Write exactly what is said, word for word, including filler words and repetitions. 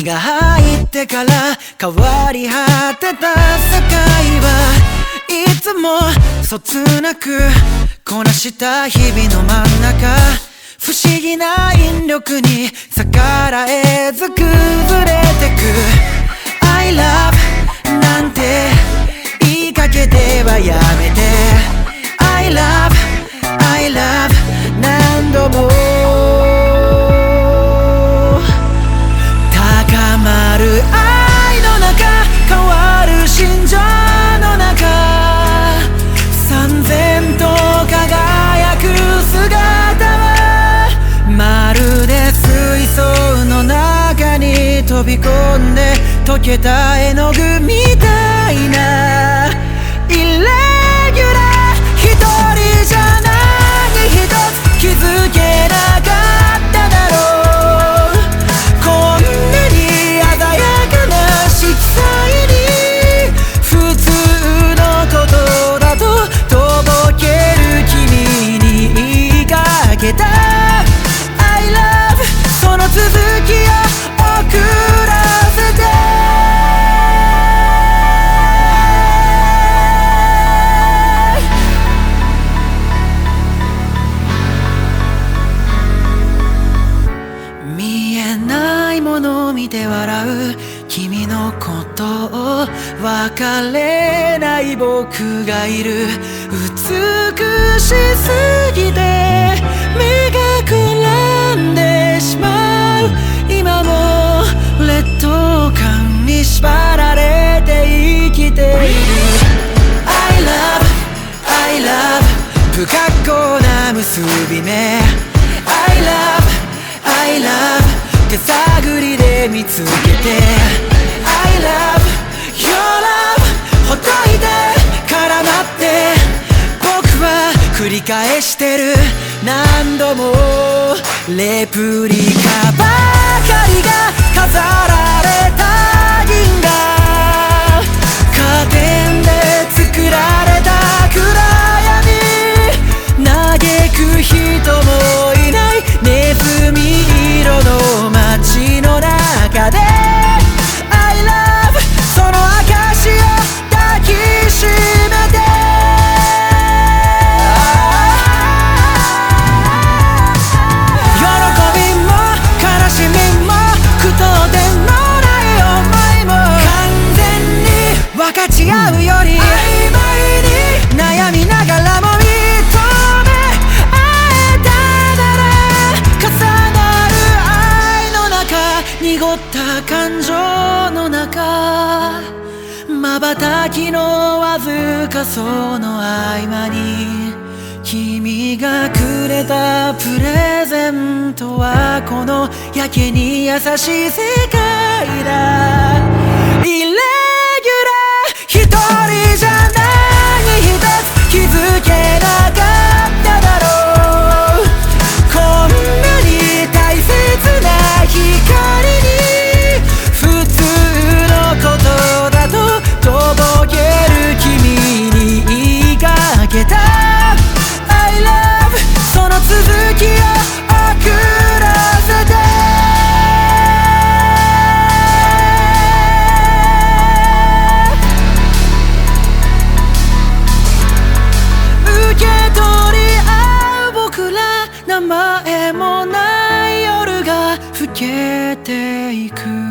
が入ってから変わり果てた世界はいつもそつなくこなした日々の真ん中、不思議な引力に逆らえず崩れてく。 I love なんて言いかけてはやめて、 I love I love 何度も高まる愛の中、変わる心情の中、燦然と輝く姿はまるで水槽の中に飛び込んで溶けた絵の具みたいなイレギュラー。一人じゃない一つ気づけなかっただろう。こんなに鮮やかな色彩に普通のことだととぼける君に言いかけた I love その続きを送らせて。見えないものを見て笑う君のことを、別れない僕がいる。美しすぎて目がくらんでしまう。今も劣等感に縛られて生きている。 I love I love 不格好な結び目、 I love I love 手探りで見つけて、 I love your love ほっといて絡まって僕は繰り返してる。何度もレプリカばかりが飾られた銀河、カーテンで作られた暗闇、嘆く人もいないネズミ色の街の中で I love その証を抱きしめて。喜びも悲しみも句読点のない思いも完全に分かち合うより曖昧に悩みながらも認め合えたなら、重なる愛の中、濁った感情の中、瞬きのわずかその合間に君がくれたプレゼントはこのやけに優しい世界だ。イレギュラー一人じゃない一つ気づけなかっただろう。こんなに大切な光に普通のことだととぼける君に言いかけた I love その続きを送らせて。受け取り合う僕ら、名前もない夜が更けていく。